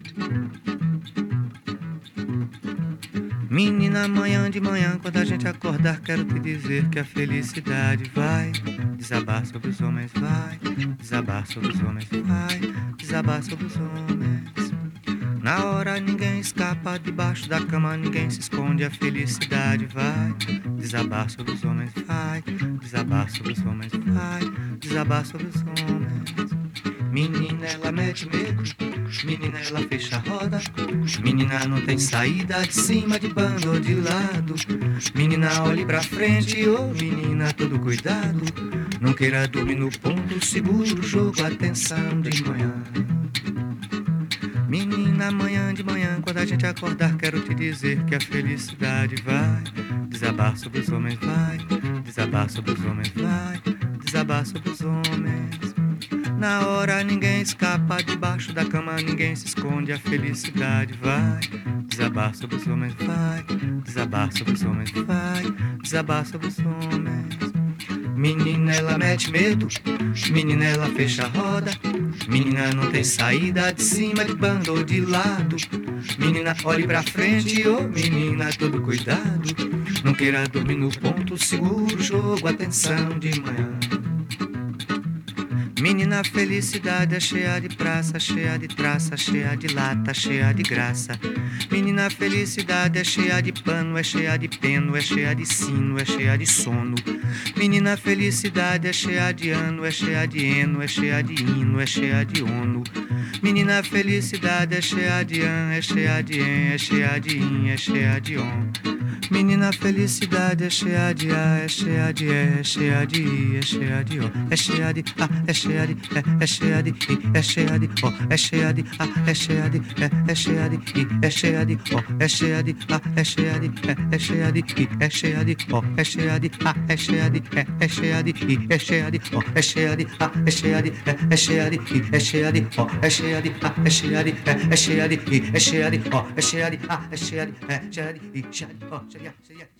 Menina, amanhã de manhã, quando a gente acordar, quero te dizer que a felicidade vai desabar sobre os homens, vai desabar sobre os homens, vai desabar sobre os homens. Na hora ninguém escapa, debaixo da cama ninguém se esconde, a felicidade vai desabar sobre os homens, vai desabar sobre os homens, vai desabar sobre os homens. Menina, ela mete medo, menina, ela fecha a roda, menina, não tem saída, de cima, de banda ou de lado. Menina, olhe pra frente, ô menina, todo cuidado, não queira dormir no ponto, segura o jogo, atenção de manhã. Menina, amanhã de manhã, quando a gente acordar, quero te dizer que a felicidade vai desabar sobre os homens, vai desabar sobre os homens, vai desabar sobre os homens. Na hora ninguém escapa, debaixo da cama ninguém se esconde, a felicidade vai desabar sobre os homens, vai desabar sobre os homens, vai desabar sobre os homens. Menina, ela mete medo, menina, ela fecha a roda, menina, não tem saída, de cima, de banda ou de lado. Menina, olhe pra frente, ô menina, todo cuidado, não queira dormir no ponto, segura o jogo, atenção de manhã. Menina, felicidade é cheia de praça, cheia de traça, cheia de lata, cheia de graça. Menina, felicidade é cheia de pano, é cheia de peno, é cheia de sino, é cheia de sono. Menina, felicidade é cheia de ano, é cheia de eno, é cheia de hino, é cheia de ono. Menina, felicidade é cheia de an, é cheia de en, é cheia de in, é cheia de on. Menina, felicidade é cheia de a, é cheia de é, é cheia de i, é cheia de o, é cheia de a, é cheia de é cheia de i, é cheia de o, é cheia de a, é cheia de é cheia de i, é cheia de o, é cheia de a, é cheia de é cheia de i, é cheia de o, é cheia de a, é cheia de é cheia de i, é cheia de o, é cheia de a, é cheia de é cheia de i, é cheia de o, é cheia de a, é cheia de é cheia de i, é cheia de o, é cheia de a, é cheia de cheia de i, cheia de o, cheia de